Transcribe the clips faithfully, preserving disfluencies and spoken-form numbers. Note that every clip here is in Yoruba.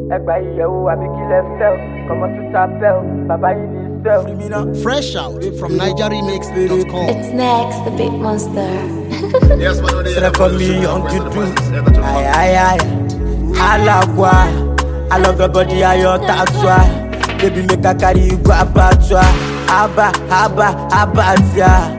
Fresh out from niger remix dot com. It's next, the big monster. Yes, man, they They call me Young Dudu. Aye, aye, aye. Alagua. I love your body, I your tattoo. Baby, make a carry you go abattoir. Abba, abba, abattoir.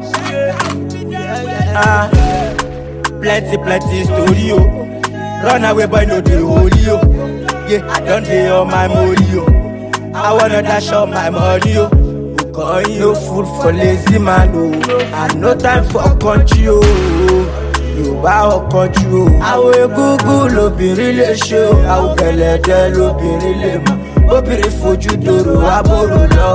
Ah, plenty, plenty story, yo. Run away, boy, no the holy, yo. Yeah, I don't pay all my money, yo. I wanna dash all my money, yo. Because no food for lazy man, oh. And no time for country, oh. You bow country, oh. I will Google, obìnrin lè ṣe, oh. I will gẹ̀lẹ́dẹ́ lóbìnrin lè mọ̀. Obìnrin fojú dòrò, àbòrò lọ,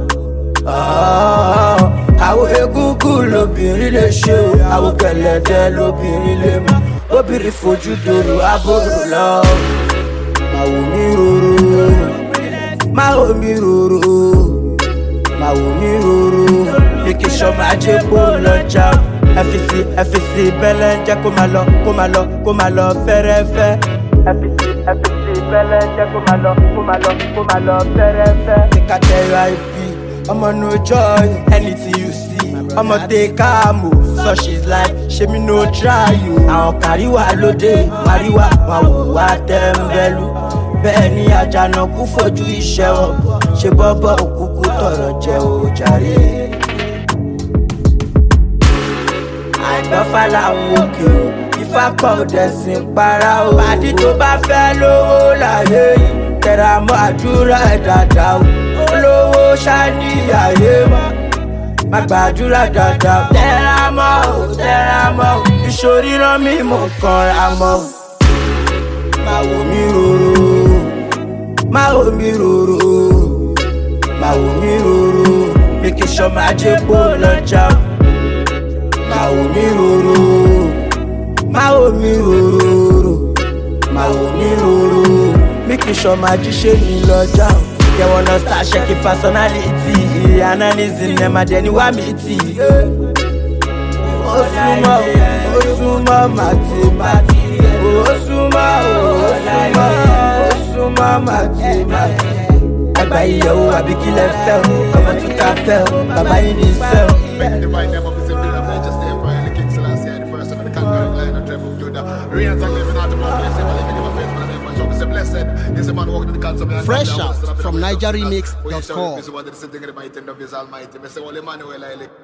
oh. I will Google, obìnrin lè ṣe, oh. I will gẹ̀lẹ́dẹ́ lóbìnrin lè mọ̀. Obìnrin fojú dòrò, àbòrò lọ. Màwò mi rorò, màwò mi rorò. Màwò mi rorò, make sure máa jẹ́ kó lọ́jà. F C F C bẹ́lẹ̀ ń jẹ́ kó máa lọ, kó máa lọ, kó máa lọ fẹ́rẹ́fẹ́. F C F C bẹ́lẹ̀ ń jẹ́ kó máa lọ, kó máa lọ, kó máa lọ fẹ́rẹ́fẹ́. Take a tẹ̀rọ I P, ọmọ no joy, anything you see. Ọmọ take am o, such is life, ṣé mi no try o. Àwọn kárí wà lóde, wàríwá, wà wò wá tẹ́ḿbẹ́lú. Bẹ́ẹ̀ ni àjànàkú fojú iṣẹ́ wọn, ṣe bọ́bọ́ òkúkú tọ̀rọ̀ jẹ́ o jàre. Àìgbọ́fà làwọn òkè o, Ifá kọ̀ dẹ̀sìn para o. Pàdí tó bá fẹ́ lówó láyé yìí, tẹra mọ́ àdúrà ẹ̀ dáadáa o. Olówó ṣání àyè mọ́, má gbàdúrà dáadáa. Tẹra mọ́ o, tẹra mọ́ o, ìṣòrí rán mi mọ̀ kanra mọ́ o. Màwò mi rorò, màwò mi rorò, màwò mi rorò, make sure máa jẹ́ kó lọ́jà. Màwò mi rorò, màwò mi rorò, màwò mi rorò, make sure máa jíṣẹ́ mi lọ́jà. They wanna start checking personality, analyzing them and then wá mi tì. Ó súnmọ́, ó súnmọ́ màtìmátì. Ó súnmọ́, ó súnmọ́, ó súnmọ́ màtìmátì. Àgbà ìyẹ̀wò àbí kí lẹ fẹ́ o, ọmọ tó ta fẹ́ o, bàbá yìí ní sẹ́ o. Fresh out from niger remix dot com.